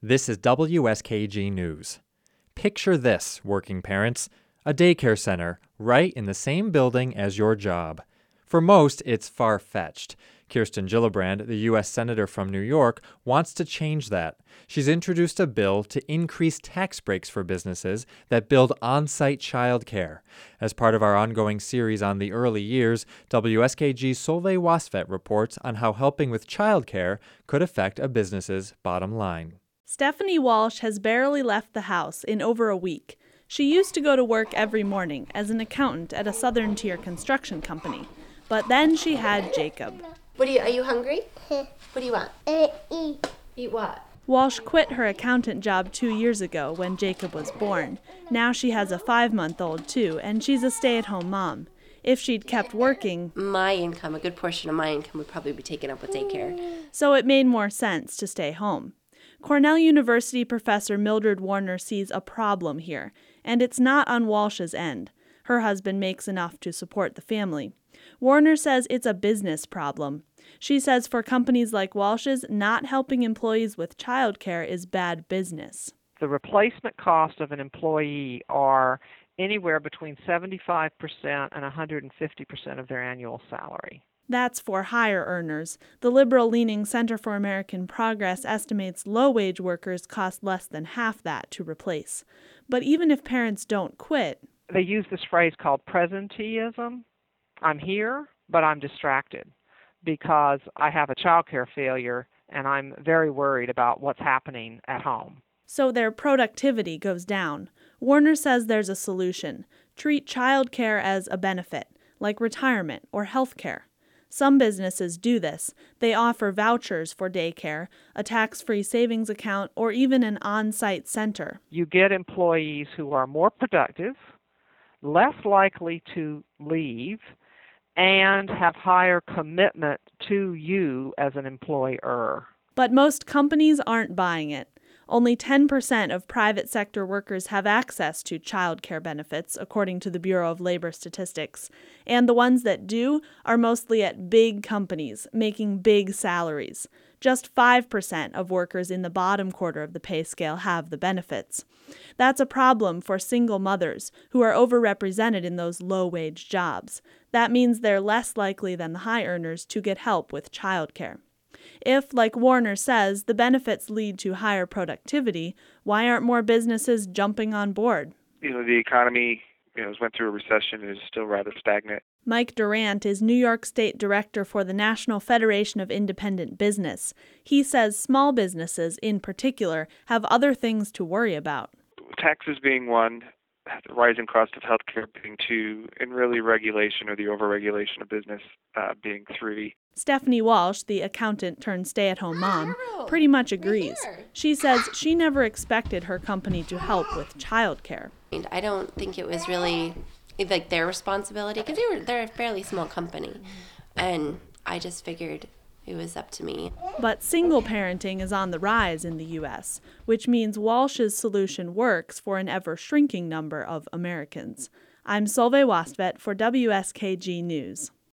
This is WSKG News. Picture this, working parents, a daycare center right in the same building as your job. For most, it's far-fetched. Kirsten Gillibrand, the U.S. Senator from New York, wants to change that. She's introduced a bill to increase tax breaks for businesses that build on-site childcare. As part of our ongoing series on the early years, WSKG's Solveig Wasvet reports on how helping with childcare could affect a business's bottom line. Stephanie Walsh has barely left the house in over a week. She used to go to work every morning as an accountant at a Southern Tier construction company. But then she had Jacob. Are you hungry? What do you want? Eat. Eat what? Walsh quit her accountant job 2 years ago when Jacob was born. Now she has a 5-month-old too, and she's a stay-at-home mom. If she'd kept working, A good portion of my income would probably be taken up with daycare. So it made more sense to stay home. Cornell University professor Mildred Warner sees a problem here, and it's not on Walsh's end. Her husband makes enough to support the family. Warner says it's a business problem. She says for companies like Walsh's, not helping employees with childcare is bad business. The replacement cost of an employee are anywhere between 75% and 150% of their annual salary. That's for higher earners. The liberal-leaning Center for American Progress estimates low-wage workers cost less than half that to replace. But even if parents don't quit, they use this phrase called presenteeism. I'm here, but I'm distracted because I have a childcare failure and I'm very worried about what's happening at home. So their productivity goes down. Warner says there's a solution. Treat childcare as a benefit, like retirement or health care. Some businesses do this. They offer vouchers for daycare, a tax-free savings account, or even an on-site center. You get employees who are more productive, less likely to leave, and have higher commitment to you as an employer. But most companies aren't buying it. Only 10% of private sector workers have access to child care benefits, according to the Bureau of Labor Statistics. And the ones that do are mostly at big companies, making big salaries. Just 5% of workers in the bottom quarter of the pay scale have the benefits. That's a problem for single mothers, who are overrepresented in those low-wage jobs. That means they're less likely than the high earners to get help with childcare. If, like Warner says, the benefits lead to higher productivity, why aren't more businesses jumping on board? The economy went through a recession and is still rather stagnant. Mike Durant is New York State Director for the National Federation of Independent Business. He says small businesses, in particular, have other things to worry about. Taxes being one, the rising cost of healthcare being two, and really regulation or the overregulation of business being three. Stephanie Walsh, the accountant turned stay-at-home mom, pretty much agrees. She says she never expected her company to help with childcare. I don't think it was really their responsibility because they're a fairly small company, and I just figured it was up to me. But single parenting is on the rise in the U.S., which means Walsh's solution works for an ever-shrinking number of Americans. I'm Solveig Wasvet for WSKG News.